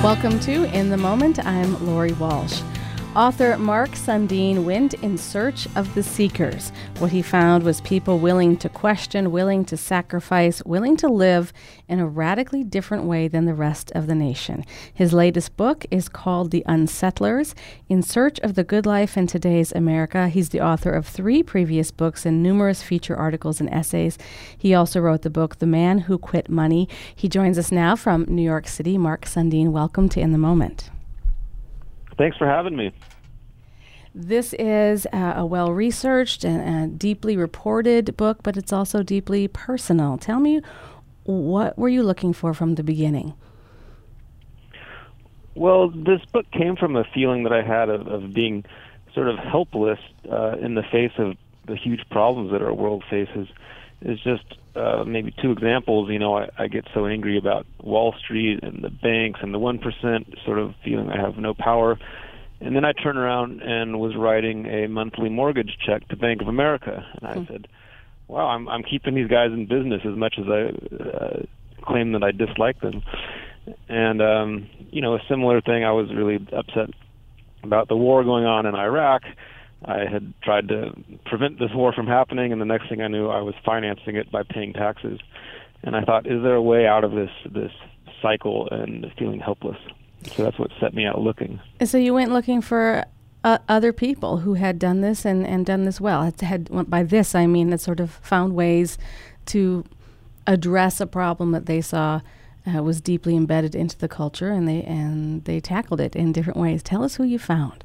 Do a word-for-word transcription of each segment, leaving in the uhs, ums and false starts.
Welcome to In the Moment. I'm Lori Walsh. Author Mark Sundin went in search of the seekers. What he found was people willing to question, willing to sacrifice, willing to live in a radically different way than the rest of the nation. His latest book is called The Unsettlers, In Search of the Good Life in Today's America. He's the author of three previous books and numerous feature articles and essays. He also wrote the book The Man Who Quit Money. He joins us now from New York City. Mark Sundin, welcome to In the Moment. Thanks for having me. This is uh, a well-researched and a deeply reported book, but it's also deeply personal. Tell me, what were you looking for from the beginning? Well, this book came from a feeling that I had of, of being sort of helpless uh, in the face of the huge problems that our world faces. It's just uh, maybe two examples. You know, I, I get so angry about Wall Street and the banks and the one percent, sort of feeling I have no power. And then I turned around and was writing a monthly mortgage check to Bank of America. And I mm. said, wow, I'm, I'm keeping these guys in business as much as I uh, claim that I dislike them. And, um, you know, a similar thing, I was really upset about the war going on in Iraq. I had tried to prevent this war from happening, and the next thing I knew, I was financing it by paying taxes. And I thought, is there a way out of this this cycle and feeling helpless? So that's what set me out looking. So you went looking for uh, other people who had done this and, and done this well. Had, had by this, I mean, that sort of found ways to address a problem that they saw uh, was deeply embedded into the culture, and they and they tackled it in different ways. Tell us who you found.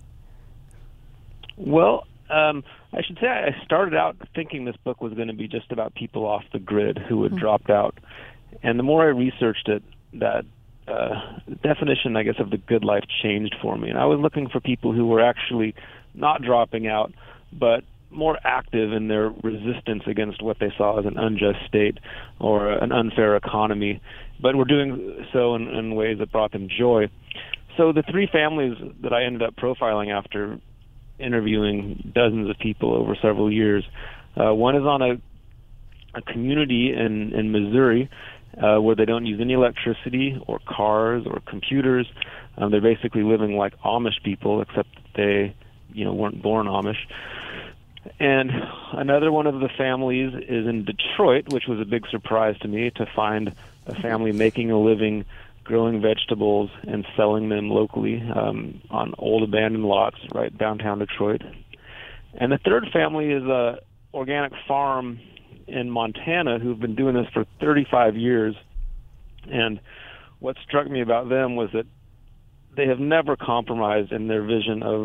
Well, um, I should say I started out thinking this book was going to be just about people off the grid who had mm-hmm. dropped out. And the more I researched it, that uh, definition, I guess, of the good life changed for me. And I was looking for people who were actually not dropping out, but more active in their resistance against what they saw as an unjust state or an unfair economy, but were doing so in, in ways that brought them joy. So the three families that I ended up profiling after interviewing dozens of people over several years. Uh, one is on a, a community in, in Missouri uh, where they don't use any electricity or cars or computers. Um, they're basically living like Amish people, except that they, you know, weren't born Amish. And another one of the families is in Detroit, which was a big surprise to me, to find a family making a living growing vegetables and selling them locally um, on old abandoned lots right downtown Detroit. And the third family is a organic farm in Montana who've been doing this for thirty-five years. And what struck me about them was that they have never compromised in their vision of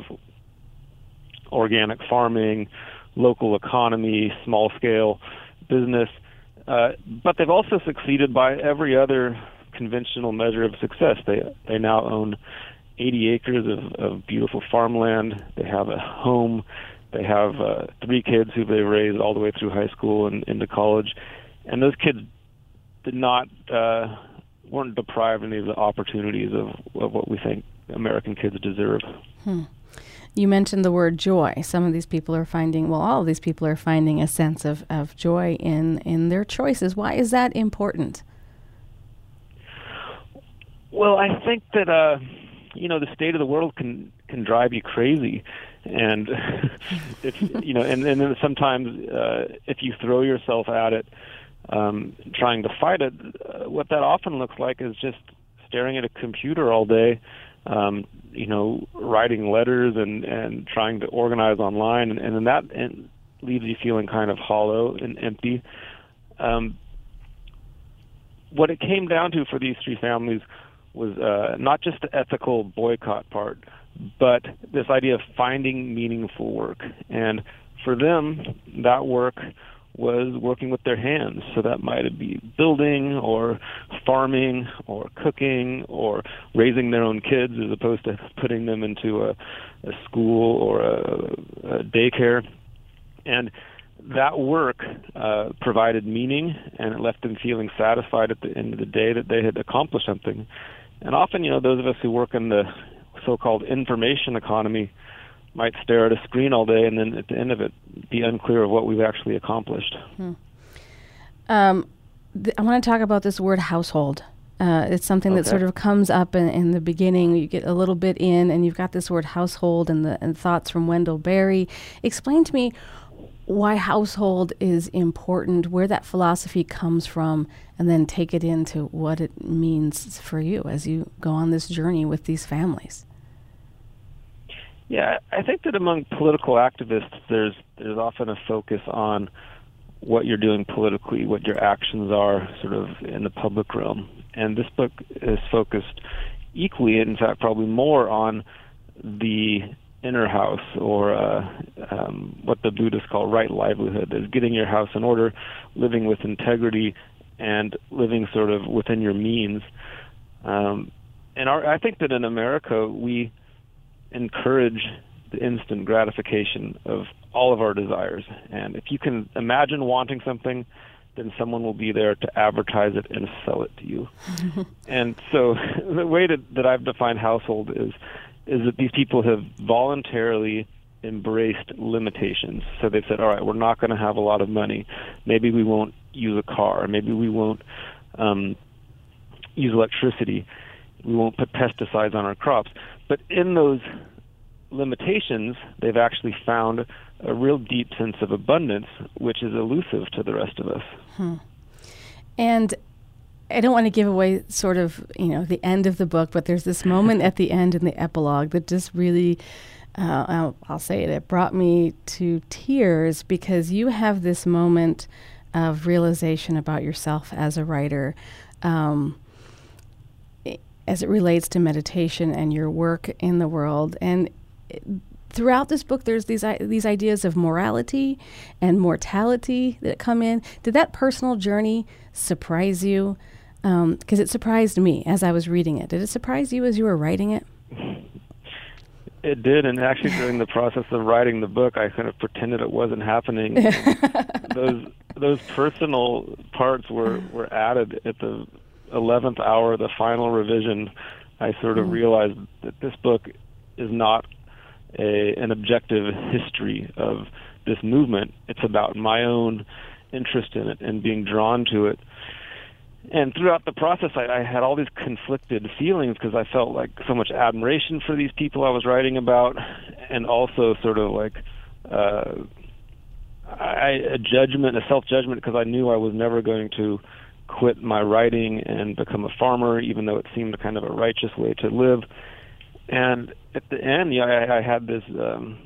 organic farming, local economy, small-scale business. Uh, but they've also succeeded by every other conventional measure of success. They they now own eighty acres of, of beautiful farmland. They have a home. They have uh, three kids who they raised all the way through high school and into college. And those kids did not uh, weren't deprived of any of the opportunities of, of what we think American kids deserve. Hmm. You mentioned the word joy. Some of these people are finding, well, all of these people are finding a sense of, of joy in, in their choices. Why is that important? Well, I think that, uh, you know, the state of the world can, can drive you crazy. And, if, you know, and, and then sometimes uh, if you throw yourself at it, um, trying to fight it, uh, what that often looks like is just staring at a computer all day, um, you know, writing letters and, and trying to organize online. And, and then that and leaves you feeling kind of hollow and empty. Um, what it came down to for these three families was uh, not just the ethical boycott part, but this idea of finding meaningful work. And for them, that work was working with their hands. So that might be building or farming or cooking or raising their own kids as opposed to putting them into a, a school or a, a daycare. And that work uh, provided meaning, and it left them feeling satisfied at the end of the day that they had accomplished something. And often, you know, those of us who work in the so-called information economy might stare at a screen all day and then at the end of it be unclear of what we've actually accomplished. Hmm. Um, th- I want to talk about this word household. Uh, it's something Okay. that sort of comes up in, in the beginning. You get a little bit in, and you've got this word household and the and thoughts from Wendell Berry. Explain to me why household is important, where that philosophy comes from, and then take it into what it means for you as you go on this journey with these families. Yeah, I think that among political activists, there's there's often a focus on what you're doing politically, what your actions are sort of in the public realm. And this book is focused equally, in fact, probably more on the inner house, or uh, um, what the Buddhists call right livelihood, is getting your house in order, living with integrity, and living sort of within your means. Um, and our, I think that in America, we encourage the instant gratification of all of our desires. And if you can imagine wanting something, then someone will be there to advertise it and sell it to you. And so the way that, that I've defined household is is that these people have voluntarily embraced limitations. So they've said, all right, we're not going to have a lot of money. Maybe we won't use a car. Maybe we won't um, use electricity. We won't put pesticides on our crops. But in those limitations, they've actually found a real deep sense of abundance, which is elusive to the rest of us. Hmm. And I don't want to give away sort of, you know, the end of the book, but there's this moment at the end in the epilogue that just really, uh, I'll, I'll say it, it brought me to tears, because you have this moment of realization about yourself as a writer, um, as it relates to meditation and your work in the world. And throughout this book, there's these I- these ideas of morality and mortality that come in. Did that personal journey surprise you? Because um, it surprised me as I was reading it. Did it surprise you as you were writing it? It did, and actually during the process of writing the book, I kind of pretended it wasn't happening. those those personal parts were, were added at the eleventh hour, the final revision. I sort of mm. realized that this book is not a, an objective history of this movement. It's about my own interest in it and being drawn to it. And throughout the process, I, I had all these conflicted feelings, because I felt like so much admiration for these people I was writing about, and also sort of like uh, I, a judgment, a self-judgment, because I knew I was never going to quit my writing and become a farmer, even though it seemed kind of a righteous way to live. And at the end, yeah, I, I had this um,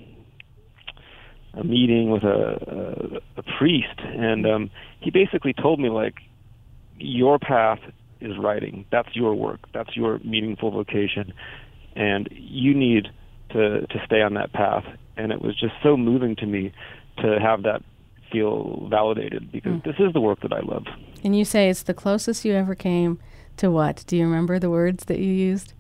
a meeting with a, a, a priest, and um, he basically told me, like, your path is writing. That's your work. That's your meaningful vocation, and you need to to stay on that path. And it was just so moving to me to have that feel validated, because mm. this is the work that I love. And you say it's the closest you ever came to what? Do you remember the words that you used?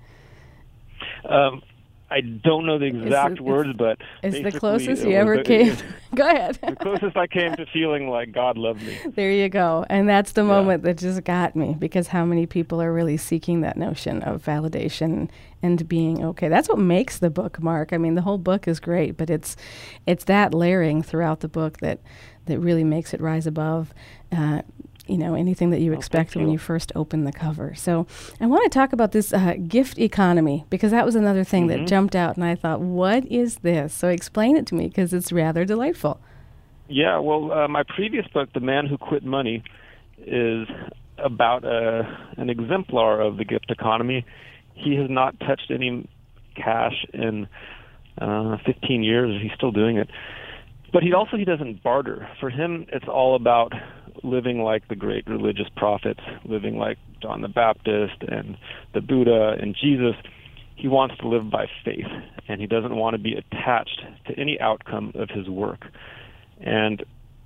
Um, I don't know the exact it, words, but it's the closest you ever the, came. Go ahead. The closest I came to feeling like God loved me. There you go. And that's the yeah. moment that just got me, because how many people are really seeking that notion of validation and being okay. That's what makes the book, Mark. I mean, the whole book is great, but it's it's that layering throughout the book that that really makes it rise above uh, you know, anything that you expect oh, when you. you first open the cover. So I want to talk about this uh, gift economy, because that was another thing mm-hmm. that jumped out, and I thought, what is this? So explain it to me, because it's rather delightful. Yeah, well, uh, my previous book, The Man Who Quit Money, is about uh, an exemplar of the gift economy. He has not touched any cash in uh, fifteen years. He's still doing it. But he also, he doesn't barter. For him, it's all about living like the great religious prophets, living like John the Baptist and the Buddha and Jesus. He wants to live by faith, and he doesn't want to be attached to any outcome of his work. And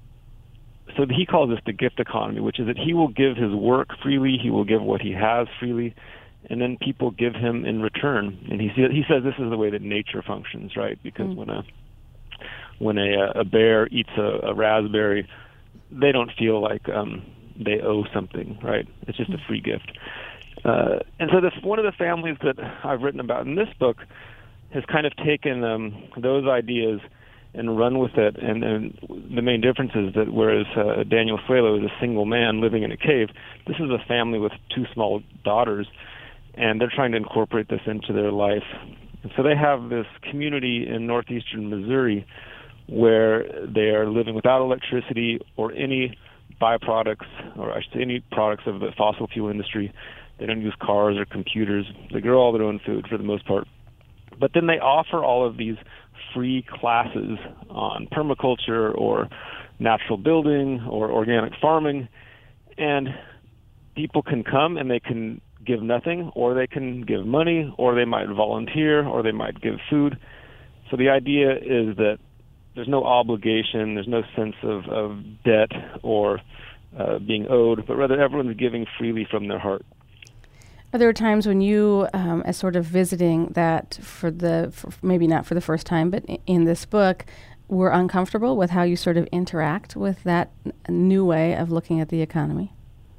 so he calls this the gift economy, which is that he will give his work freely, he will give what he has freely, and then people give him in return. And he he says this is the way that nature functions, right? Because mm. when a when a, a bear eats a, a raspberry, they don't feel like um, they owe something, right? It's just a free gift. Uh, and so this one of the families that I've written about in this book has kind of taken um, those ideas and run with it. And, and the main difference is that whereas uh, Daniel Suelo is a single man living in a cave, this is a family with two small daughters, and they're trying to incorporate this into their life. And so they have this community in northeastern Missouri where they are living without electricity or any byproducts, or I should say any products of the fossil fuel industry. They don't use cars or computers. They grow all their own food for the most part. But then they offer all of these free classes on permaculture or natural building or organic farming, and people can come and they can give nothing, or they can give money, or they might volunteer, or they might give food. So the idea is that there's no obligation, there's no sense of, of debt or uh, being owed, but rather everyone's giving freely from their heart. Are there times when you, um, as sort of visiting that for the, for maybe not for the first time, but in this book, were uncomfortable with how you sort of interact with that new way of looking at the economy?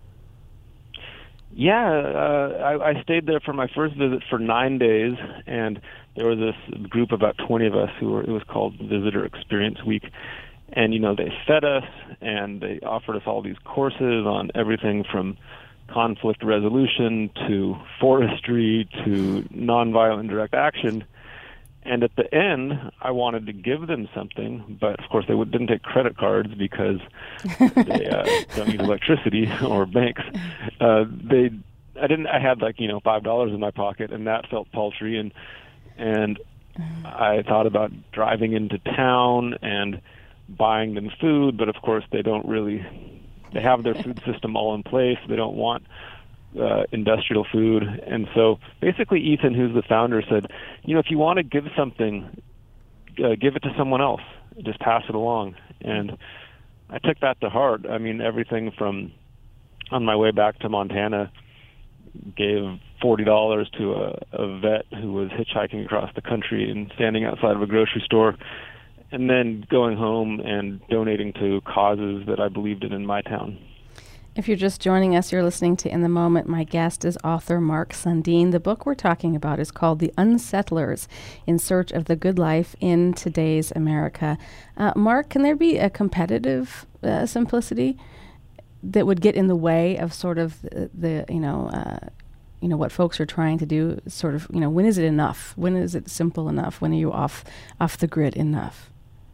Yeah, uh, I, I stayed there for my first visit for nine days, and there was this group of about twenty of us who were, it was called Visitor Experience Week. And, you know, they fed us, and they offered us all these courses on everything from conflict resolution to forestry to nonviolent direct action. And at the end, I wanted to give them something, but of course they would, didn't take credit cards because they uh, don't use electricity or banks. Uh, they, I didn't. I had like you know five dollars in my pocket, and that felt paltry. And and I thought about driving into town and buying them food, but of course they don't really. They have their food system all in place. They don't want Uh, industrial food. And so basically Ethan, who's the founder, said, you know, if you want to give something, uh, give it to someone else. Just pass it along. And I took that to heart. I mean, everything from on my way back to Montana, gave forty dollars to a, a vet who was hitchhiking across the country and standing outside of a grocery store, and then going home and donating to causes that I believed in in my town. If you're just joining us, you're listening to In the Moment. My guest is author Mark Sundin. The book we're talking about is called The Unsettlers, In Search of the Good Life in Today's America. Uh, Mark, can there be a competitive uh, simplicity that would get in the way of sort of the, the you know, uh, you know, what folks are trying to do? Sort of, you know, when is it enough? When is it simple enough? When are you off off the grid enough?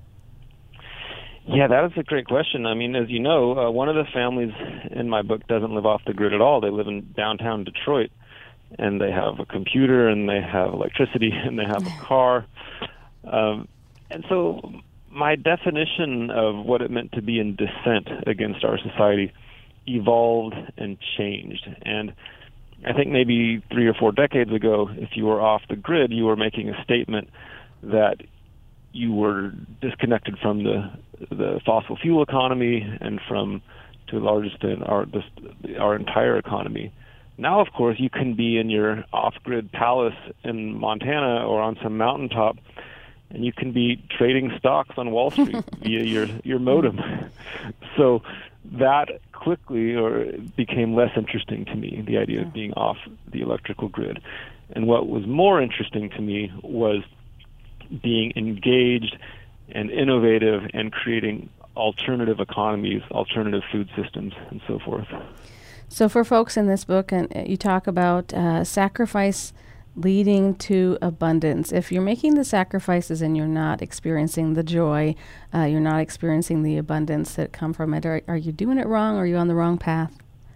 Yeah, that is a great question. I mean, as you know, uh, one of the families in my book doesn't live off the grid at all. They live in downtown Detroit, and they have a computer, and they have electricity, and they have a car. Um, and so my definition of what it meant to be in dissent against our society evolved and changed. And I think maybe three or four decades ago, if you were off the grid, you were making a statement that you were disconnected from the the fossil fuel economy and from, to a large extent, our this, our entire economy. Now, of course, you can be in your off-grid palace in Montana or on some mountaintop, and you can be trading stocks on Wall Street via your your modem. So that quickly or became less interesting to me, the idea of being off the electrical grid. And what was more interesting to me was being engaged and innovative and creating alternative economies, alternative food systems, and so forth. So for folks in this book, and you talk about uh, sacrifice leading to abundance. If you're making the sacrifices and you're not experiencing the joy, uh, you're not experiencing the abundance that come from it, are, are you doing it wrong? Or are you on the wrong path?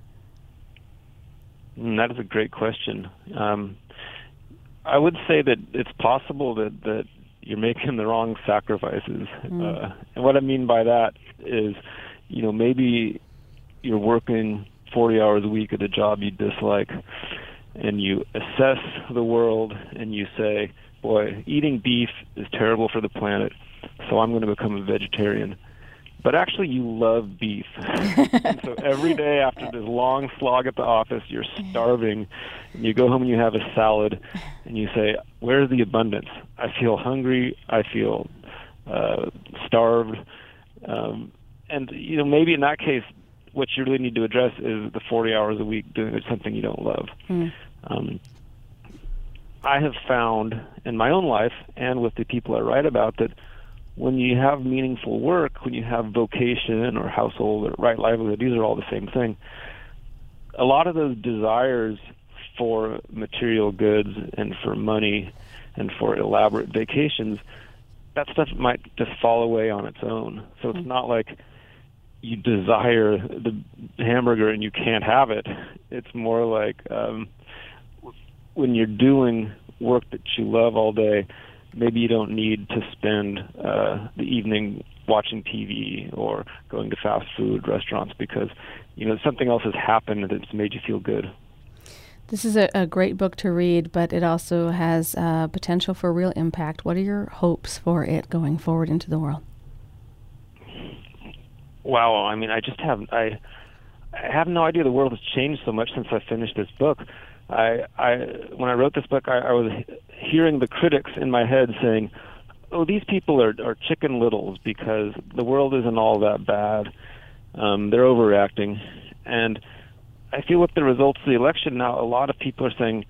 Mm, that is a great question. Um, I would say that it's possible that, that you're making the wrong sacrifices. Mm. Uh, and what I mean by that is, you know, maybe you're working forty hours a week at a job you dislike, and you assess the world and you say, boy, eating beef is terrible for the planet, so I'm going to become a vegetarian. But actually you love beef. And so every day after this long slog at the office, you're starving, and you go home and you have a salad, and you say, where's the abundance? I feel hungry, I feel uh, starved. Um, and, you know, maybe in that case, what you really need to address is the forty hours a week doing something you don't love. Mm. Um, I have found in my own life and with the people I write about that when you have meaningful work, when you have vocation or household or right livelihood, these are all the same thing. A lot of those desires for material goods and for money and for elaborate vacations, that stuff might just fall away on its own. So it's not like you desire the hamburger and you can't have it. It's more like um, when you're doing work that you love all day, maybe you don't need to spend uh, the evening watching T V or going to fast food restaurants because, you know, something else has happened that's made you feel good. This is a, a great book to read, but it also has uh, potential for real impact. What are your hopes for it going forward into the world? Wow, I mean, I just have I, I have no idea. The world has changed so much since I finished this book. I, I when I wrote this book, I, I was hearing the critics in my head saying, "Oh, these people are, are chicken littles because the world isn't all that bad. Um, they're overreacting." And I feel with the results of the election now, a lot of people are saying,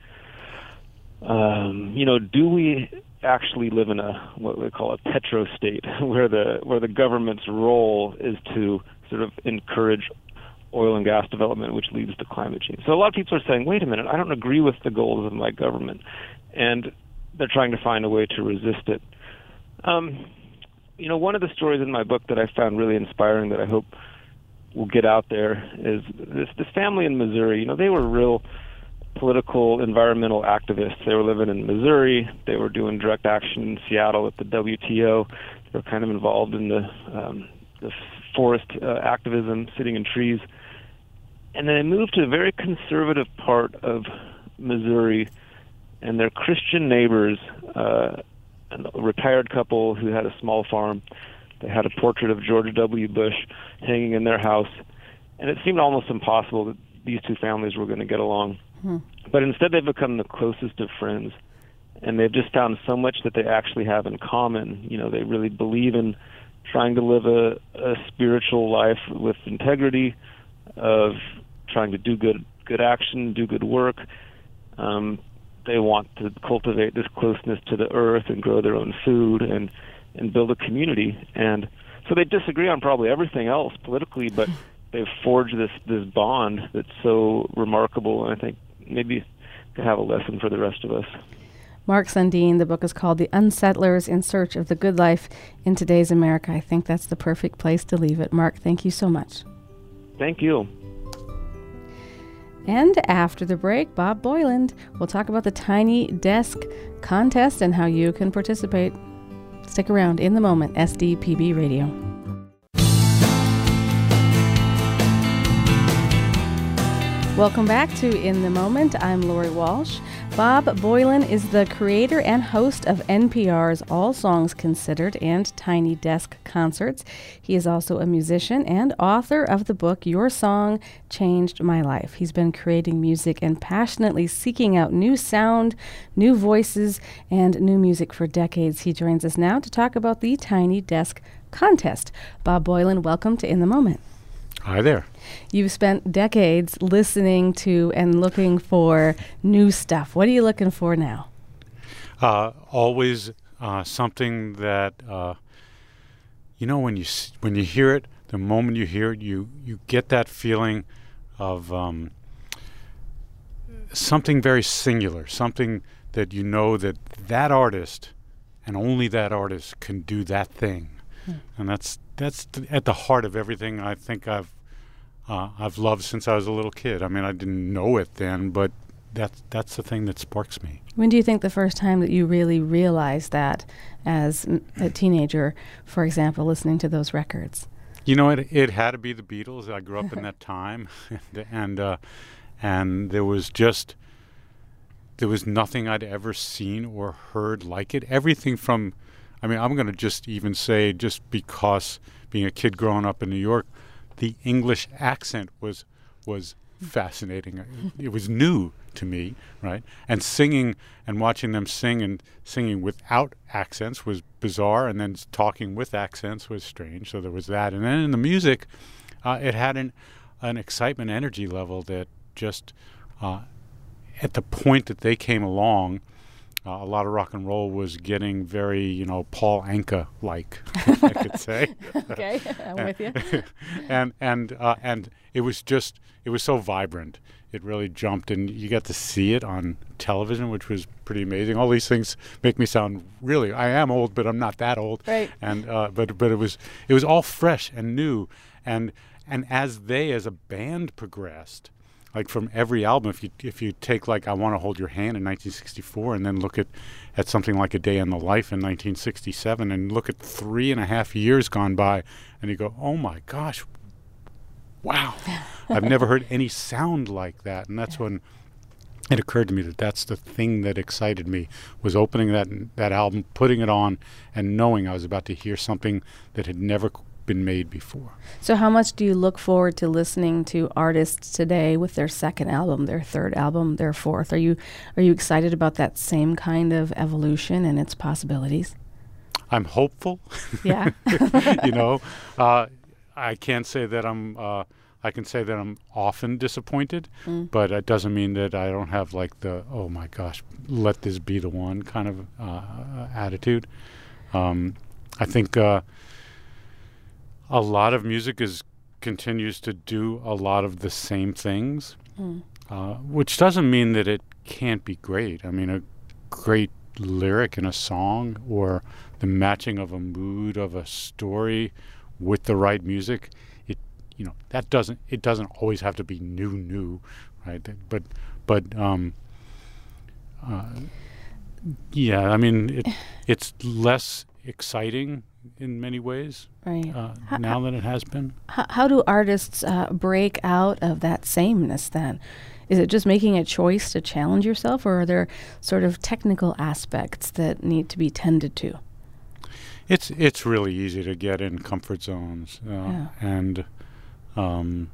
um, you know, do we actually live in a what we call a petrostate, where the where the government's role is to sort of encourage oil and gas development, which leads to climate change? So a lot of people are saying, wait a minute, I don't agree with the goals of my government, and they're trying to find a way to resist it. Um, you know, one of the stories in my book that I found really inspiring that I hope will get out there is this this family in Missouri. You know, they were real political, environmental activists. They were living in Missouri. They were doing direct action in Seattle at the W T O. They were kind of involved in the um, the forest uh, activism, sitting in trees. And then they moved to a very conservative part of Missouri, and their Christian neighbors, uh, a retired couple who had a small farm, they had a portrait of George W. Bush hanging in their house, and it seemed almost impossible that these two families were going to get along. Hmm. But instead they've become the closest of friends, and they've just found so much that they actually have in common. You know, they really believe in trying to live a, a spiritual life with integrity, of trying to do good good action, do good work. Um, they want to cultivate this closeness to the earth and grow their own food and, and build a community. And so they disagree on probably everything else politically, but they've forged this, this bond that's so remarkable, and I think maybe could have a lesson for the rest of us. Mark Sundin, the book is called The Unsettlers in Search of the Good Life in Today's America. I think that's the perfect place to leave it. Mark, thank you so much. Thank you. And after the break, Bob Boiland will talk about the Tiny Desk contest and how you can participate. Stick around. In the Moment, S D P B Radio. Welcome back to In the Moment. I'm Lori Walsh. Bob Boiland is the creator and host of N P R's All Songs Considered and Tiny Desk Concerts. He is also a musician and author of the book Your Song Changed My Life. He's been creating music and passionately seeking out new sound, new voices, and new music for decades. He joins us now to talk about the Tiny Desk Contest. Bob Boiland, welcome to In the Moment. Hi there. You've spent decades listening to and looking for new stuff. What are you looking for now? Uh, always uh, something that, uh, you know, when you when you hear it, the moment you hear it, you, you get that feeling of um, something very singular, something that you know that that artist and only that artist can do that thing. Hmm. And that's that's th- at the heart of everything I think I've uh, I've loved since I was a little kid. I mean, I didn't know it then, but that's that's the thing that sparks me. When do you think the first time that you really realized that as a teenager, for example, listening to those records? You know, it it had to be the Beatles. I grew up in that time, and and, uh, and there was just there was nothing I'd ever seen or heard like it. Everything from I mean, I'm going to just even say, just because being a kid growing up in New York, the English accent was was fascinating. It was new to me, right? And singing and watching them sing and singing without accents was bizarre, and then talking with accents was strange. So there was that. And then in the music, uh, it had an, an excitement energy level that just, uh, at the point that they came along, Uh, a lot of rock and roll was getting very, you know, Paul Anka-like, if I could say. Okay, I'm with you. and and uh, and it was just, it was so vibrant. It really jumped, and you got to see it on television, which was pretty amazing. All these things make me sound really, I am old, but I'm not that old. Right. And uh, but but it was it was all fresh and new, and and as they as a band progressed. Like from every album, if you if you take like I Want to Hold Your Hand in nineteen sixty-four and then look at, at something like A Day in the Life in nineteen sixty-seven and look at three and a half years gone by and you go, oh my gosh, wow. I've never heard any sound like that. And that's when it occurred to me that that's the thing that excited me, was opening that that album, putting it on, and knowing I was about to hear something that had never been made before. So how much do you look forward to listening to artists today with their second album, their third album, their fourth? Are you are you excited about that same kind of evolution and its possibilities? I'm hopeful. Yeah. You know, uh, I can't say that I'm uh, I can say that I'm often disappointed, mm. but it doesn't mean that I don't have like the, oh my gosh, let this be the one kind of uh, attitude. Um, I think uh, a lot of music is continues to do a lot of the same things, mm. uh, which doesn't mean that it can't be great. I mean, a great lyric in a song or the matching of a mood of a story with the right music, it you know that doesn't it doesn't always have to be new new, right? But but um, uh, yeah, I mean it it's less exciting in many ways, right? Uh, how, now than it has been. How, how do artists uh, break out of that sameness then? Is it just making a choice to challenge yourself, or are there sort of technical aspects that need to be tended to? It's it's really easy to get in comfort zones, uh, yeah. and um,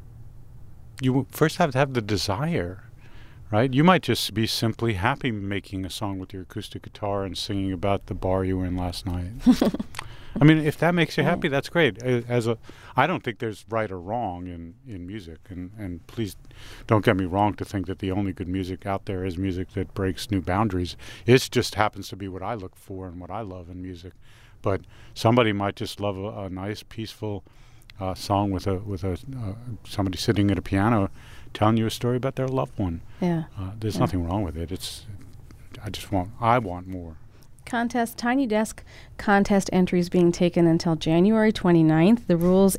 you first have to have the desire, right? You might just be simply happy making a song with your acoustic guitar and singing about the bar you were in last night. I mean, if that makes you happy, that's great. As a, I don't think there's right or wrong in, in music, and, and please don't get me wrong to think that the only good music out there is music that breaks new boundaries. It just happens to be what I look for and what I love in music. But somebody might just love a, a nice, peaceful uh, song with a with a uh, somebody sitting at a piano telling you a story about their loved one. Yeah, uh, there's yeah. nothing wrong with it. It's I just want I want more. Contest, Tiny Desk contest entries being taken until January twenty-ninth. The rules,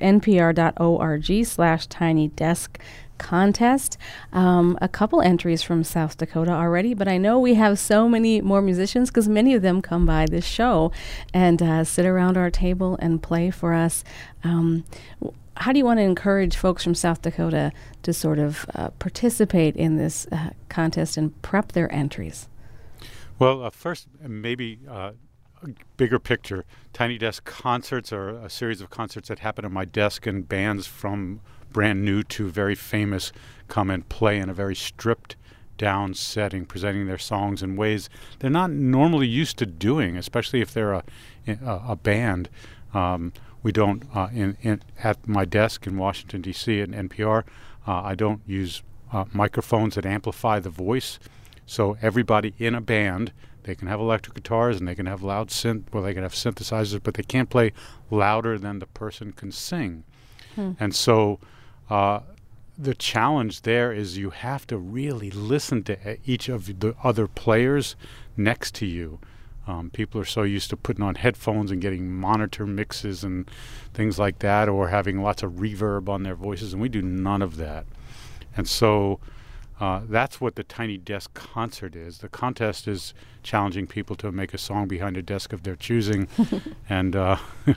npr.org slash Tiny Desk contest. Um, a couple entries from South Dakota already, but I know we have so many more musicians because many of them come by this show and uh, sit around our table and play for us. Um, how do you want to encourage folks from South Dakota to sort of uh, participate in this uh, contest and prep their entries? Well, uh, first, maybe uh, a bigger picture. Tiny Desk concerts are a series of concerts that happen at my desk, and bands from brand new to very famous come and play in a very stripped down setting, presenting their songs in ways they're not normally used to doing, especially if they're a, a, a band. Um, we don't, uh, in, in, at my desk in Washington, D C at N P R, uh, I don't use uh, microphones that amplify the voice. So everybody in a band, they can have electric guitars and they can have loud synth, well, they can have synthesizers, but they can't play louder than the person can sing. Hmm. And so uh, the challenge there is you have to really listen to each of the other players next to you. Um, people are so used to putting on headphones and getting monitor mixes and things like that, or having lots of reverb on their voices, and we do none of that. And so Uh, that's what the Tiny Desk concert is. The contest is challenging people to make a song behind a desk of their choosing, and uh,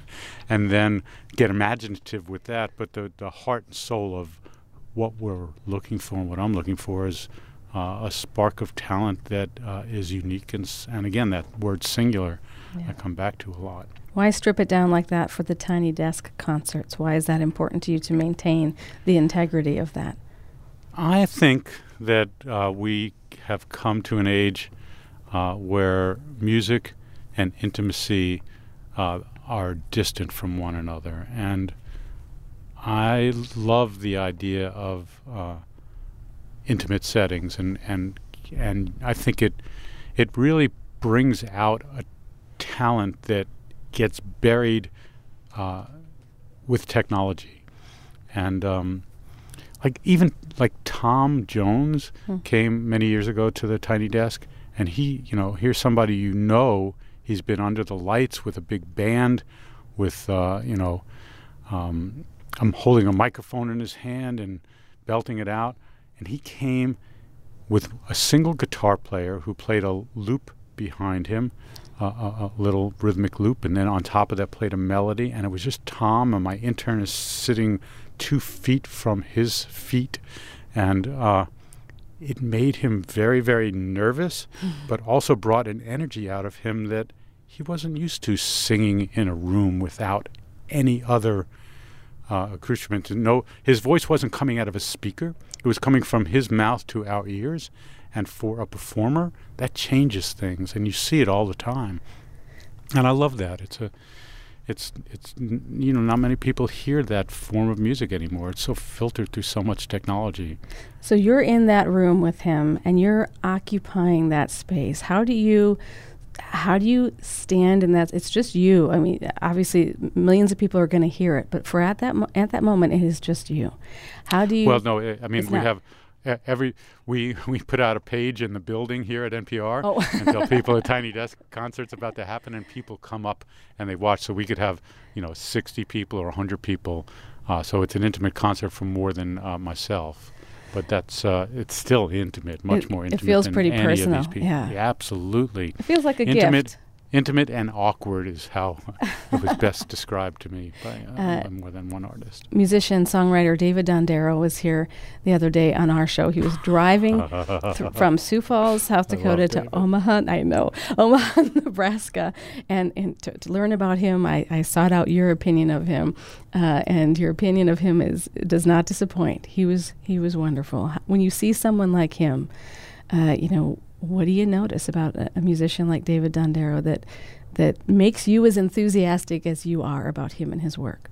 and then get imaginative with that. But the, the heart and soul of what we're looking for and what I'm looking for is uh, a spark of talent that uh, is unique. And, s- and again, that word singular, yeah. I come back to a lot. Why strip it down like that for the Tiny Desk concerts? Why is that important to you to maintain the integrity of that? I think that uh, we have come to an age uh, where music and intimacy uh, are distant from one another. And I love the idea of uh, intimate settings, and, and and I think it it really brings out a talent that gets buried uh, with technology. And um, like even like Tom Jones hmm. came many years ago to the Tiny Desk, and he, you know, here's somebody you know, he's been under the lights with a big band, with, uh, you know, um, I'm holding a microphone in his hand and belting it out. And he came with a single guitar player who played a loop behind him, uh, a, a little rhythmic loop, and then on top of that played a melody. And it was just Tom, and my intern is sitting two feet from his feet. And uh, it made him very, very nervous, but also brought an energy out of him that he wasn't used to singing in a room without any other uh, accoutrement. No, his voice wasn't coming out of a speaker. It was coming from his mouth to our ears. And for a performer, that changes things, and you see it all the time. And I love that. It's a, it's, it's, you know, not many people hear that form of music anymore. It's so filtered through so much technology. So you're in that room with him, and you're occupying that space. How do you, how do you stand in that? It's just you. I mean, obviously, millions of people are going to hear it, but for at that mo- at that moment, it is just you. How do you? Well, no, I mean, we have. Every we we put out a page in the building here at N P R oh. and tell people at Tiny Desk concerts about to happen, and people come up and they watch. So we could have, you know, sixty people or one hundred people. Uh, so it's an intimate concert for more than uh, myself. But that's uh, it's still intimate, much it, more intimate. It feels than pretty any personal. Of these people. Yeah. yeah, absolutely. It feels like a intimate, gift. Intimate and awkward is how it was best described to me by uh, uh, more than one artist. Musician, songwriter David Dondero was here the other day on our show. He was driving th- from Sioux Falls, South Dakota to Omaha. I know, Omaha, Nebraska. And, and to, to learn about him, I, I sought out your opinion of him. Uh, and your opinion of him is does not disappoint. He was he was wonderful. When you see someone like him, uh, you know, what do you notice about a, a musician like David Dondero that that makes you as enthusiastic as you are about him and his work?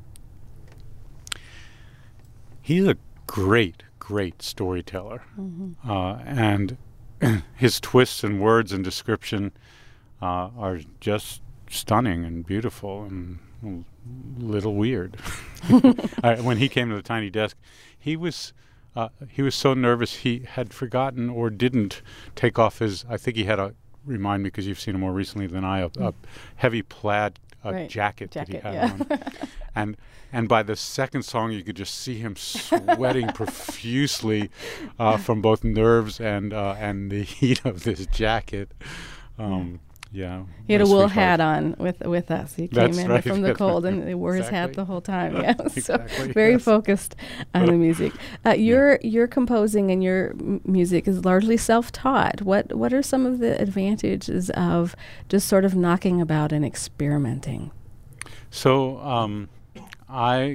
He's a great, great storyteller. Mm-hmm. Uh, and his twists and words and description uh, are just stunning and beautiful and a little weird. I, when he came to the Tiny Desk, he was... Uh, he was so nervous he had forgotten or didn't take off his, I think he had a, remind me because you've seen him more recently than I, a, a heavy plaid uh, right. jacket, jacket that he yeah. had on. and and by the second song you could just see him sweating profusely uh, from both nerves and uh, and the heat of this jacket. Um, Yeah, he had a wool hat on with with us. He came That's in right. from the That's cold right. and he wore Exactly. his hat the whole time. Yeah, exactly. so very yes. focused on the music. Uh, your your composing and your m- music is largely self-taught. What what are some of the advantages of just sort of knocking about and experimenting? So um, I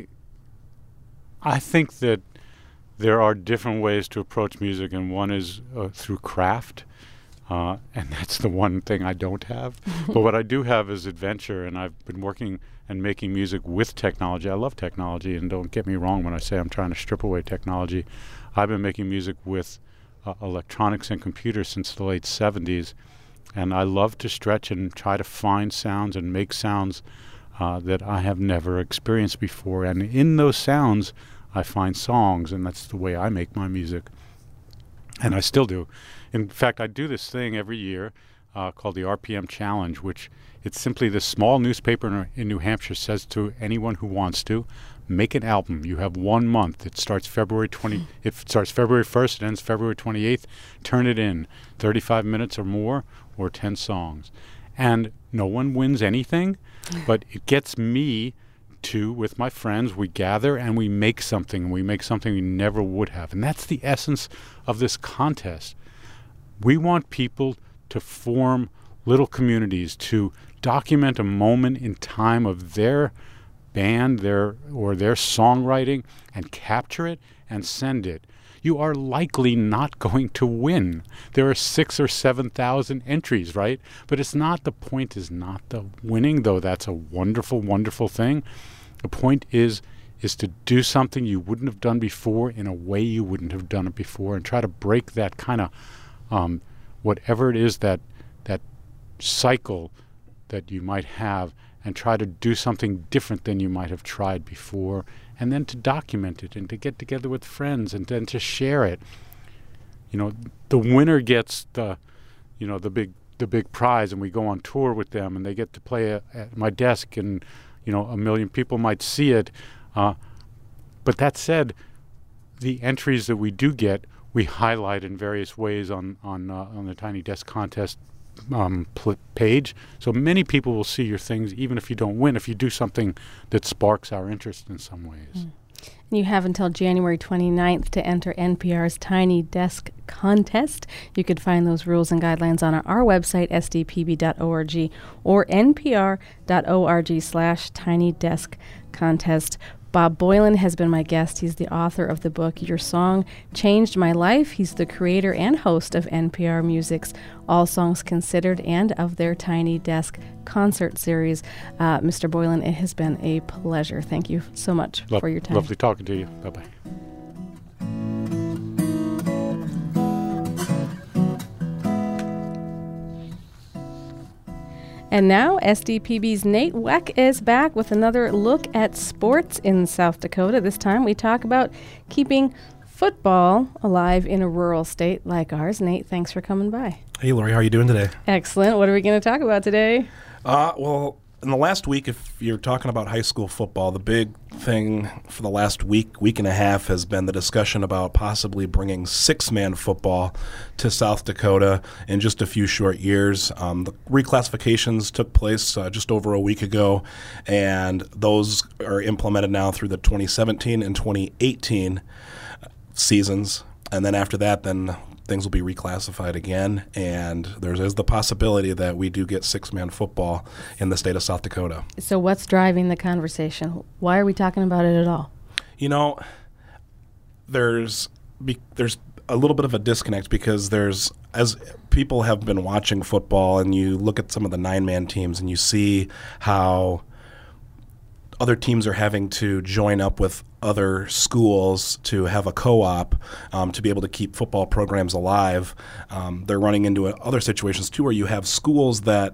I think that there are different ways to approach music, and one is uh, through craft. Uh, and that's the one thing I don't have. But what I do have is adventure, and I've been working and making music with technology. I love technology, and don't get me wrong when I say I'm trying to strip away technology. I've been making music with uh, electronics and computers since the late seventies, and I love to stretch and try to find sounds and make sounds uh, that I have never experienced before. And in those sounds, I find songs, and that's the way I make my music. And I still do. In fact, I do this thing every year uh, called the R P M Challenge, which it's simply this small newspaper in, in New Hampshire says to anyone who wants to, make an album. You have one month. It starts February twentieth. It starts February first. It ends February twenty-eighth. Turn it in. thirty-five minutes or more, or ten songs. And no one wins anything, but it gets me to, with my friends, we gather and we make something. And we make something we never would have. And that's the essence of this contest. We want people to form little communities, to document a moment in time of their band, their or their songwriting, and capture it and send it. You are likely not going to win. There are six or seven thousand entries, right? But it's not, the point is not the winning, though that's a wonderful, wonderful thing. The point is is to do something you wouldn't have done before in a way you wouldn't have done it before, and try to break that kind of Um, whatever it is that that cycle that you might have and try to do something different than you might have tried before, and then to document it and to get together with friends and then to share it. You know, the winner gets the, you know, the big the big prize, and we go on tour with them, and they get to play a, at my desk, and you know, a million people might see it. Uh, but that said, the entries that we do get, we highlight in various ways on on uh, on the Tiny Desk Contest um, pl- page. So many people will see your things, even if you don't win, if you do something that sparks our interest in some ways. Mm. You have until January twenty-ninth to enter N P R's Tiny Desk Contest. You could find those rules and guidelines on our, our website, s d p b dot org, or n p r dot org slash tiny desk contest. Bob Boilen has been my guest. He's the author of the book, Your Song Changed My Life. He's the creator and host of N P R Music's All Songs Considered and of their Tiny Desk concert series. Uh, Mister Boilen, it has been a pleasure. Thank you so much Lo- for your time. Lovely talking to you. Bye-bye. And now, S D P B's Nate Weck is back with another look at sports in South Dakota. This time we talk about keeping football alive in a rural state like ours. Nate, thanks for coming by. Hey, Lori, how are you doing today? Excellent. What are we going to talk about today? Uh, well, in the last week, if you're talking about high school football, the big thing for the last week, week and a half has been the discussion about possibly bringing six-man football to South Dakota in just a few short years. Um, the reclassifications took place uh, just over a week ago, and those are implemented now through the twenty seventeen and twenty eighteen seasons. And then after that, then things will be reclassified again, and there's, there's the possibility that we do get six-man football in the state of South Dakota. So what's driving the conversation? Why are we talking about it at all? You know, there's be, there's a little bit of a disconnect because there's, as people have been watching football and you look at some of the nine-man teams and you see how other teams are having to join up with other schools to have a co-op um, to be able to keep football programs alive. Um, they're running into other situations, too, where you have schools that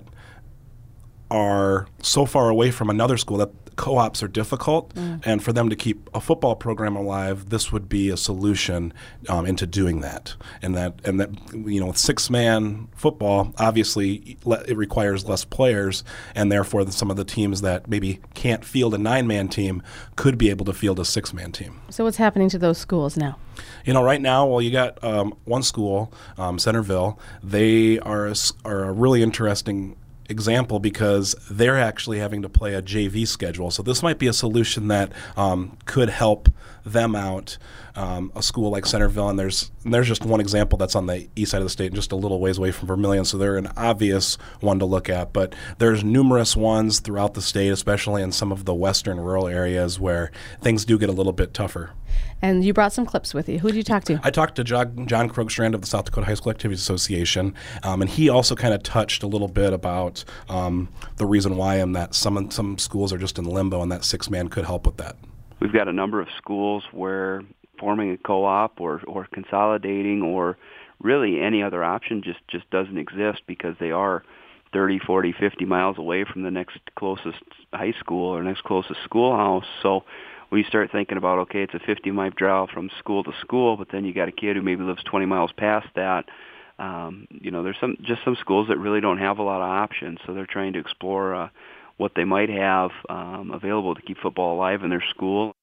are so far away from another school that co-ops are difficult, mm. and for them to keep a football program alive, this would be a solution um, into doing that. And that, and that, you know, with six-man football, obviously it requires less players, and therefore some of the teams that maybe can't field a nine-man team could be able to field a six-man team. So what's happening to those schools now? You know, right now, well, you got um, one school, um, Centerville. They are a, are a really interesting example because they're actually having to play a J V schedule. So this might be a solution that um, could help them out, um, a school like Centerville. And there's and there's just one example that's on the east side of the state, just a little ways away from Vermilion. So they're an obvious one to look at. But there's numerous ones throughout the state, especially in some of the western rural areas where things do get a little bit tougher. And you brought some clips with you. Who did you talk to? I talked to John, John Krogstrand of the South Dakota High School Activities Association, um, and he also kind of touched a little bit about um, the reason why and that some some schools are just in limbo, and that six-man could help with that. We've got a number of schools where forming a co-op or, or consolidating or really any other option just, just doesn't exist because they are thirty, forty, fifty miles away from the next closest high school or next closest schoolhouse. So we start thinking about, okay, it's a fifty-mile drive from school to school, but then you got a kid who maybe lives twenty miles past that. Um, you know, there's some just some schools that really don't have a lot of options, so they're trying to explore uh, what they might have um, available to keep football alive in their school.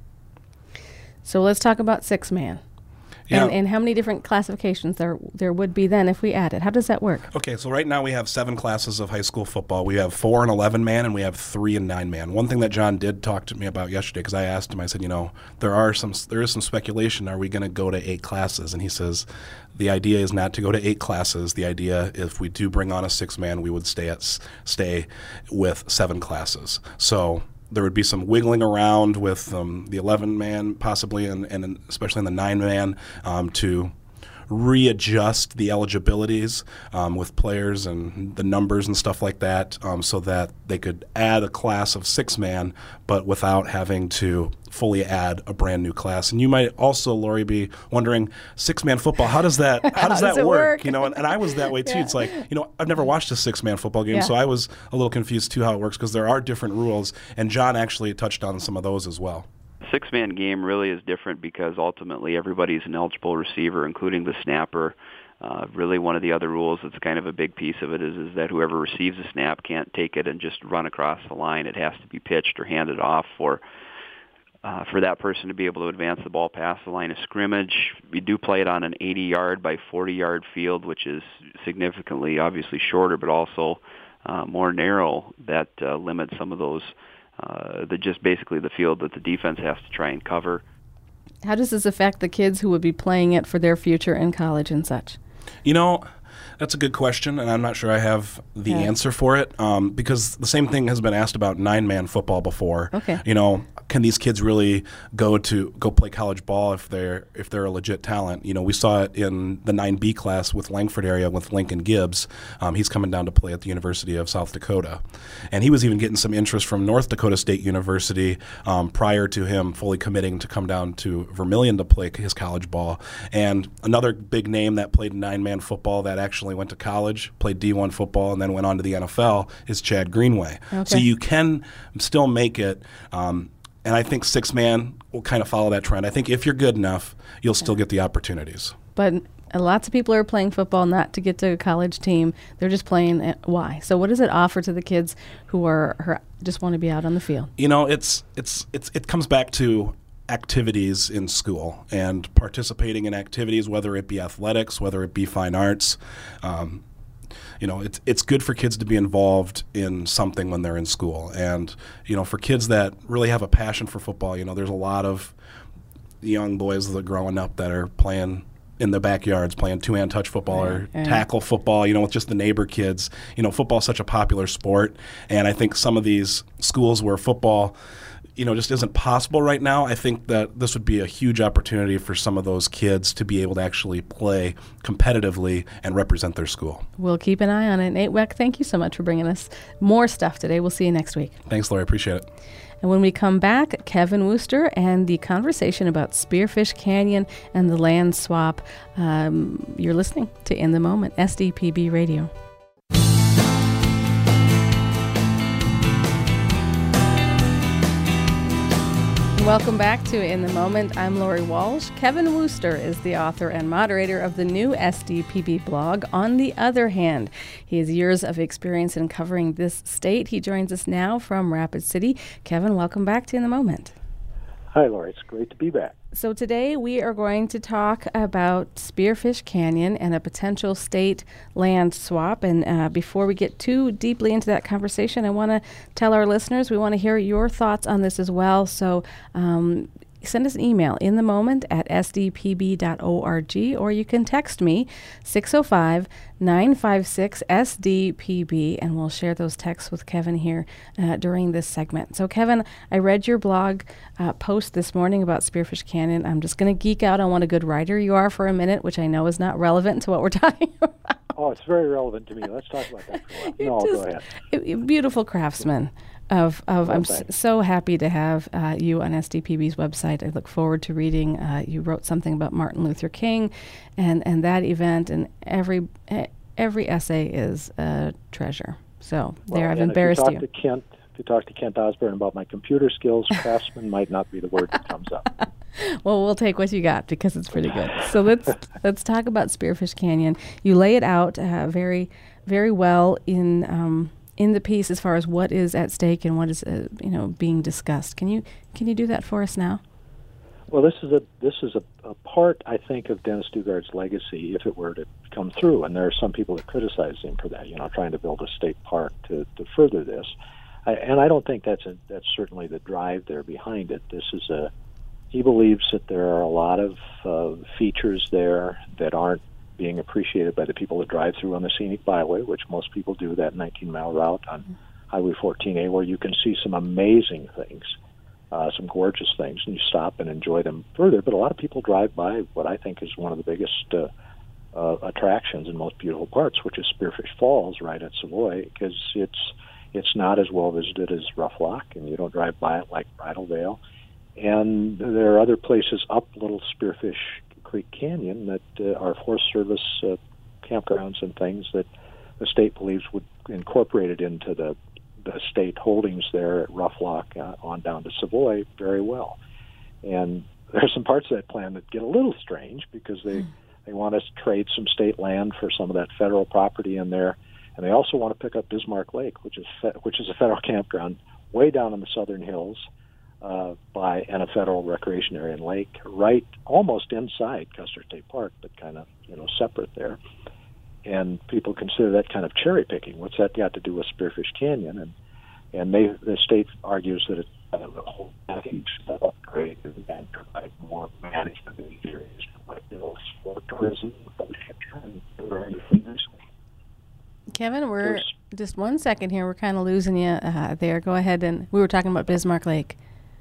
So let's talk about six-man. Yeah. And, and how many different classifications there there would be then if we added? How does that work? Okay, so right now we have seven classes of high school football. We have four and eleven-man, and we have three and nine-man. One thing that John did talk to me about yesterday, because I asked him, I said, you know, there are some there is some speculation. Are we going to go to eight classes? And he says, the idea is not to go to eight classes. The idea, if we do bring on a six-man, we would stay at stay with seven classes. So there would be some wiggling around with um, the eleven-man possibly, and, and especially in the nine-man um, to readjust the eligibilities um, with players and the numbers and stuff like that, um, so that they could add a class of six-man, but without having to fully add a brand new class. And you might also, Lori, be wondering, six-man football, how does that how does how that does work? work? You know, and, and I was that way too. Yeah. It's like, you know, I've never watched a six-man football game, Yeah. so I was a little confused too how it works, because there are different rules, and John actually touched on some of those as well. Six-man game really is different because ultimately everybody's an eligible receiver, including the snapper. Uh, really, one of the other rules that's kind of a big piece of it is, is that whoever receives a snap can't take it and just run across the line. It has to be pitched or handed off for uh, for that person to be able to advance the ball past the line of scrimmage. We do play it on an eighty-yard by forty-yard field, which is significantly, obviously, shorter, but also uh, more narrow. That uh, limits some of those, uh, the just basically the field that the defense has to try and cover. How does this affect the kids who would be playing it for their future in college and such? You know, that's a good question, and I'm not sure I have the Yeah. answer for it, um, because the same thing has been asked about nine-man football before. Okay. You know, can these kids really go to go play college ball if they're if they're a legit talent? You know, we saw it in the nine B class with Langford area with Lincoln Gibbs. Um, he's coming down to play at the University of South Dakota, and he was even getting some interest from North Dakota State University um, prior to him fully committing to come down to Vermilion to play his college ball. And another big name that played nine-man football that actually went to college, played D one football, and then went on to the N F L is Chad Greenway. Okay. So you can still make it. Um, And I think six-man will kind of follow that trend. I think if you're good enough, you'll still get the opportunities. But uh, lots of people are playing football not to get to a college team. They're just playing it. Why? So what does it offer to the kids who are who just want to be out on the field? You know, it's it's it's it comes back to activities in school and participating in activities, whether it be athletics, whether it be fine arts. Um, You know, it's it's good for kids to be involved in something when they're in school. And, you know, for kids that really have a passion for football, you know, there's a lot of young boys that are growing up that are playing in the backyards, playing two-hand touch football or Yeah. tackle football, you know, with just the neighbor kids. You know, football is such a popular sport. And I think some of these schools where football, you know, just isn't possible right now, I think that this would be a huge opportunity for some of those kids to be able to actually play competitively and represent their school. We'll keep an eye on it. Nate Weck, thank you so much for bringing us more stuff today. We'll see you next week. Thanks, Lori. Appreciate it. And when we come back, Kevin Wooster and the conversation about Spearfish Canyon and the land swap. Um, you're listening to In the Moment, S D P B Radio. Welcome back to In the Moment. I'm Lori Walsh. Kevin Wooster is the author and moderator of the new S D P B blog, On the Other Hand. He has years of experience in covering this state. He joins us now from Rapid City. Kevin, welcome back to In the Moment. Hi, Lori. It's great to be back. So today we are going to talk about Spearfish Canyon and a potential state land swap. And uh, before we get too deeply into that conversation, I want to tell our listeners we want to hear your thoughts on this as well. So um, send us an email, in the moment at s d p b dot org, or you can text me, six oh five, nine five six, S D P B, and we'll share those texts with Kevin here uh, during this segment. So, Kevin, I read your blog uh, post this morning about Spearfish Canyon. I'm just going to geek out on what a good writer you are for a minute, which I know is not relevant to what we're talking about. Oh, it's very relevant to me. Let's talk about that for a while. You're No, just go ahead. a- a beautiful craftsman. Of, of Well, I'm s- thanks. so happy to have uh, you on S D P B's website. I look forward to reading. Uh, you wrote something about Martin Luther King, and, and that event, and every eh, every essay is a treasure. So Well, there, I've and embarrassed if you. you. Talk to Kent, if you talk to Kent Osborne about my computer skills, craftsman might not be the word that comes up. Well, we'll take what you got because it's pretty good. So let's let's talk about Spearfish Canyon. You lay it out uh, very very well in um, in the piece as far as what is at stake and what is uh, you know being discussed. Can you can you do that for us now? Well, this is a this is a, a part, I think, of Dennis Dugard's legacy if it were to come through. And there are some people that criticize him for that, you know, trying to build a state park to, to further this. I, and I don't think that's a, that's certainly the drive there behind it. This is a he believes that there are a lot of uh, features there that aren't being appreciated by the people that drive through on the scenic byway, which most people do, that nineteen-mile route on mm-hmm. Highway fourteen A, where you can see some amazing things. Uh, some gorgeous things, and you stop and enjoy them further. But a lot of people drive by what I think is one of the biggest uh, uh, attractions and most beautiful parts, which is Spearfish Falls right at Savoy, because it's it's not as well visited as Rough Lock, and you don't drive by it like Bridal Veil. And there are other places up Little Spearfish Creek Canyon that uh, are Forest Service uh, campgrounds and things that the state believes would incorporate it into the the state holdings there at Rough Lock uh, on down to Savoy very well. And there's some parts of that plan that get a little strange because they, mm. they want us to trade some state land for some of that federal property in there. And they also want to pick up Bismarck Lake, which is fe- which is a federal campground way down in the southern hills uh, by and a federal recreation area and lake, right almost inside Custer State Park, but kind of you know separate there. And people consider that kind of cherry picking. What's that got to do with Spearfish Canyon? And and they the state argues that it's uh, the whole package that upgrade and provide more management in these areas, like you know, sport tourism, and Kevin, we're just one second here. We're kind of losing you uh, there. Go ahead, and we were talking about Bismarck Lake.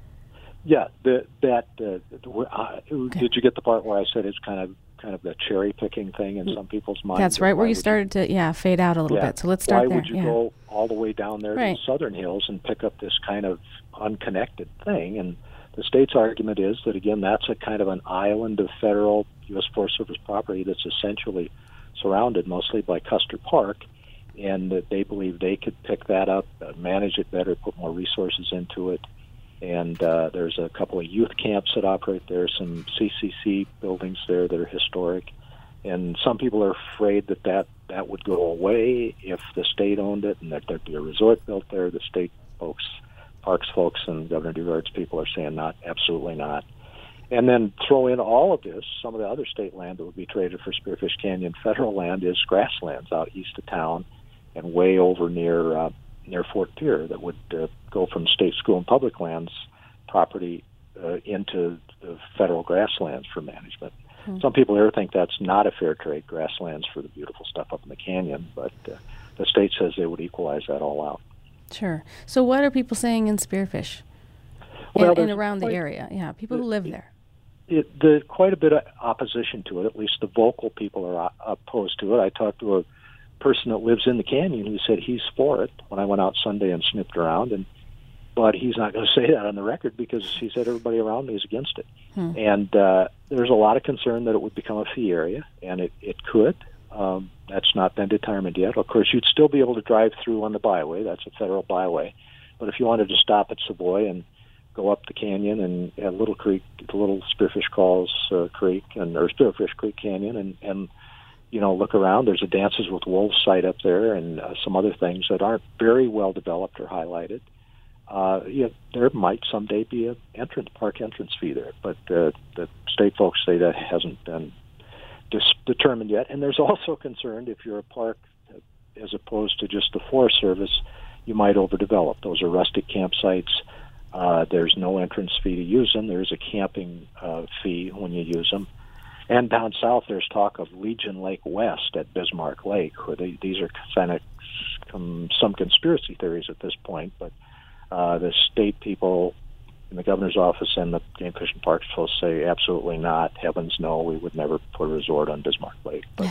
Yeah, the, that. Uh, uh, okay. Did you get the part where I said it's kind of kind of the cherry picking thing in some people's minds? That's right, where you started you, to yeah fade out a little yeah, bit. So let's start why there. Why would you yeah. go all the way down there right. to the southern hills and pick up this kind of unconnected thing? And the state's argument is that again, that's a kind of an island of federal U S Forest Service property that's essentially surrounded mostly by Custer Park, and that they believe they could pick that up, uh, manage it better, put more resources into it. And uh, there's a couple of youth camps that operate there, some C C C buildings there that are historic. And some people are afraid that that, that would go away if the state owned it and that there'd be a resort built there. The state folks, parks folks, and Governor Dugard's people are saying not, absolutely not. And then throw in all of this, some of the other state land that would be traded for Spearfish Canyon federal land is grasslands out east of town and way over near uh, near Fort Pierre that would uh, go from state school and public lands property uh, into the federal grasslands for management. Hmm. Some people here think that's not a fair trade, grasslands for the beautiful stuff up in the canyon, but uh, the state says they would equalize that all out. Sure. So what are people saying in Spearfish well, and, and around quite, the area? Yeah, people who live there. It, the, quite a bit of opposition to it, at least the vocal people are o- opposed to it. I talked to a person that lives in the canyon who said he's for it when I went out Sunday and sniffed around, and but he's not going to say that on the record because he said everybody around me is against it. Hmm. And uh, there's a lot of concern that it would become a fee area, and it, it could. Um, that's not been determined yet. Of course, you'd still be able to drive through on the byway. That's a federal byway. But if you wanted to stop at Savoy and go up the canyon and at Little Creek, the Little Spearfish Falls uh, Creek, and or Spearfish Creek Canyon, and, and you know, look around. There's a Dances with Wolves site up there and uh, some other things that aren't very well developed or highlighted. Uh, yeah, there might someday be an entrance, park entrance fee there, but uh, the state folks say that hasn't been dis- determined yet. And there's also concern if you're a park, uh, as opposed to just the Forest Service, you might overdevelop. Those are rustic campsites. Uh, there's no entrance fee to use them. There's a camping uh, fee when you use them. And down south, there's talk of Legion Lake West at Bismarck Lake, where they, these are kind of some, some conspiracy theories at this point, but uh, the state people in the governor's office and the Game Fish and Parks will say absolutely not. Heavens no, we would never put a resort on Bismarck Lake. But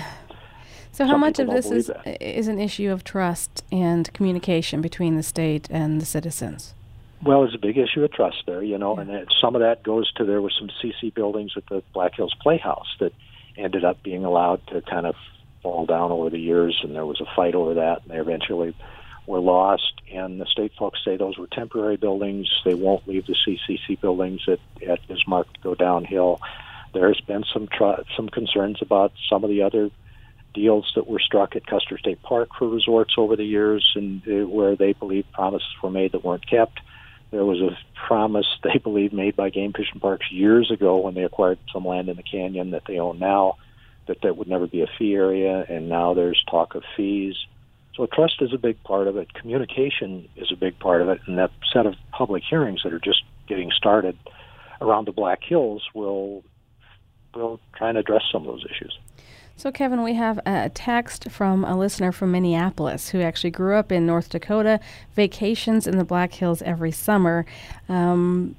so how much of this is that. is an issue of trust and communication between the state and the citizens? Well, there's a big issue of trust there, you know, yeah. and it, some of that goes to there were some C C buildings at the Black Hills Playhouse that ended up being allowed to kind of fall down over the years, and there was a fight over that, and they eventually were lost. And the state folks say those were temporary buildings. They won't leave the C C C buildings at, at Bismarck to go downhill. There's been some tr- some concerns about some of the other deals that were struck at Custer State Park for resorts over the years, and uh, where they believe promises were made that weren't kept. There was a promise, they believe, made by Game Fish and Parks years ago when they acquired some land in the canyon that they own now, that that would never be a fee area, and now there's talk of fees. So trust is a big part of it. Communication is a big part of it, and that set of public hearings that are just getting started around the Black Hills will will try and address some of those issues. So, Kevin, we have a text from a listener from Minneapolis who actually grew up in North Dakota, vacations in the Black Hills every summer. Um,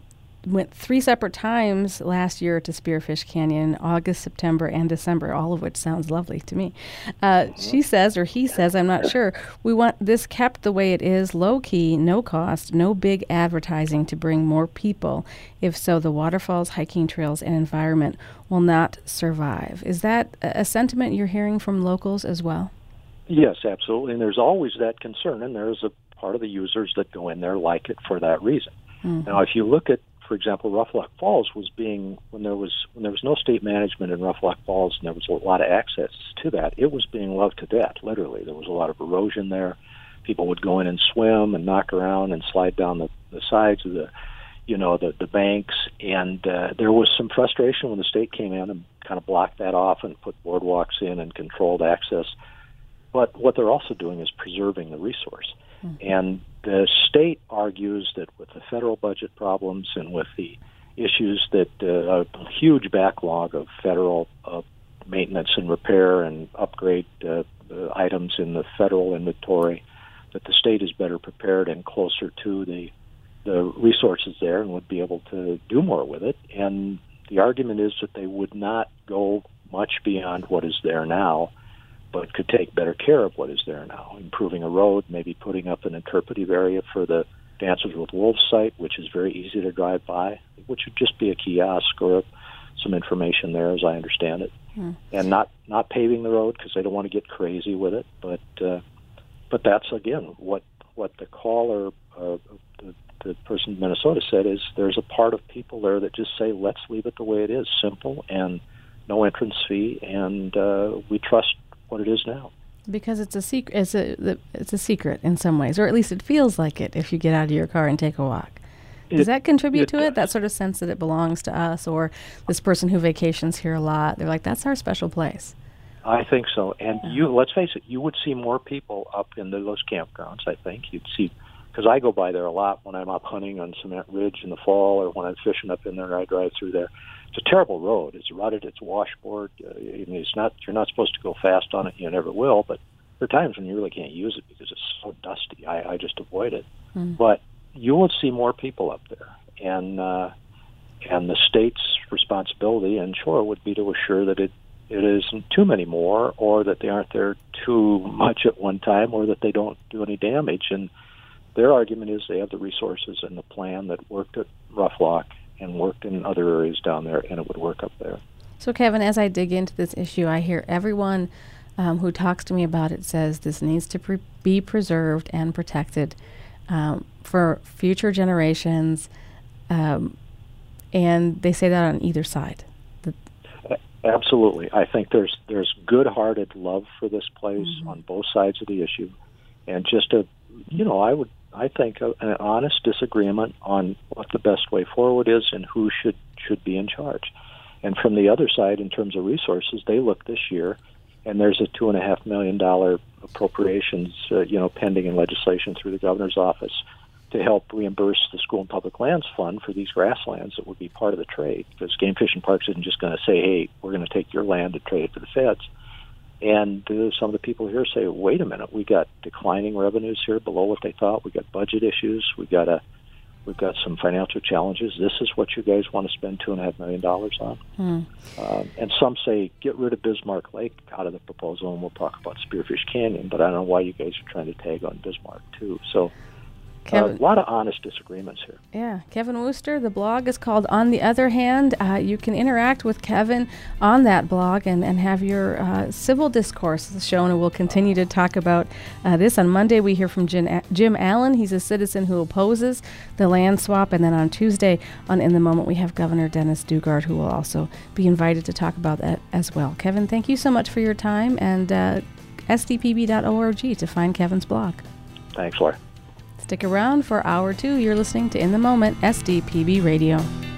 went three separate times last year to Spearfish Canyon, August, September, and December, all of which sounds lovely to me. Uh, she says, or he says, I'm not sure, we want this kept the way it is, low-key, no cost, no big advertising to bring more people. If so, the waterfalls, hiking trails, and environment will not survive. Is that a sentiment you're hearing from locals as well? Yes, absolutely. And there's always that concern, and there's a part of the users that go in there like it for that reason. Mm-hmm. Now, if you look at, for example, Ruffalock Falls was being, when there was when there was no state management in Ruffalock Falls and there was a lot of access to that, it was being loved to death, literally. There was a lot of erosion there. People would go in and swim and knock around and slide down the, the sides of the, you know, the, the banks. And uh, there was some frustration when the state came in and kind of blocked that off and put boardwalks in and controlled access. But what they're also doing is preserving the resource. Mm-hmm. And the state argues that with the federal budget problems and with the issues that uh, a huge backlog of federal uh, maintenance and repair and upgrade uh, uh, items in the federal inventory, that the state is better prepared and closer to the the resources there and would be able to do more with it. And the argument is that they would not go much beyond what is there now, but could take better care of what is there now, improving a road, maybe putting up an interpretive area for the Dances with Wolves site, which is very easy to drive by, which would just be a kiosk or a, some information there, as I understand it. Hmm. And not, not paving the road because they don't want to get crazy with it. But uh, but that's, again, what what the caller, uh, the, the person in Minnesota said is there's a part of people there that just say, let's leave it the way it is, simple and no entrance fee, and uh, we trust what it is now. Because it's a secret. It's a it's a secret in some ways, or at least it feels like it if you get out of your car and take a walk. Does it, that contribute it to does. it? That sort of sense that it belongs to us, or this person who vacations here a lot, they're like, that's our special place. I think so. And yeah. you, let's face it, you would see more people up in the, those campgrounds. I think you'd see, because I go by there a lot when I'm up hunting on Cement Ridge in the fall, or when I'm fishing up in there and I drive through there. It's a terrible road. It's rutted. It's washboard. Uh, I mean, it's not. You're not supposed to go fast on it. You never will. But there are times when you really can't use it because it's so dusty. I, I just avoid it. Mm. But you will see more people up there, and uh, and the state's responsibility, and sure, would be to assure that it it isn't too many more, or that they aren't there too much at one time, or that they don't do any damage. And their argument is they have the resources and the plan that worked at Ruffalock and worked in other areas down there, and it would work up there. So, Kevin, as I dig into this issue, I hear everyone um, who talks to me about it says this needs to pre- be preserved and protected um, for future generations, um, and they say that on either side. The Absolutely. I think there's there's good-hearted love for this place mm-hmm. on both sides of the issue, and just a, you know, I would I think a, an honest disagreement on what the best way forward is and who should should be in charge. And from the other side, in terms of resources, they look this year, and there's a two and a half million dollar appropriations, uh, you know, pending in legislation through the governor's office to help reimburse the School and Public Lands Fund for these grasslands that would be part of the trade. Because Game Fish and Parks isn't just going to say, "Hey, we're going to take your land and trade it to the feds." And uh, some of the people here say, "Wait a minute, we got declining revenues here below what they thought. We got budget issues. We got a We've got some financial challenges. This is what you guys want to spend two and a half million dollars on." Hmm. Um, and some say, get rid of Bismarck Lake out of the proposal, and we'll talk about Spearfish Canyon. But I don't know why you guys are trying to tag on Bismarck too. So uh, a lot of honest disagreements here. Yeah, Kevin Wooster. The blog is called On the Other Hand. Uh, you can interact with Kevin on that blog and, and have your uh, civil discourse shown, and we'll continue to talk about uh, this. On Monday, we hear from Jim, Jim Allen. He's a citizen who opposes the land swap. And then on Tuesday, on In the Moment, we have Governor Dennis Daugaard, who will also be invited to talk about that as well. Kevin, thank you so much for your time, and uh, S D P B dot org to find Kevin's blog. Thanks, Laura. Stick around for hour two. You're listening to In the Moment, S D P B Radio.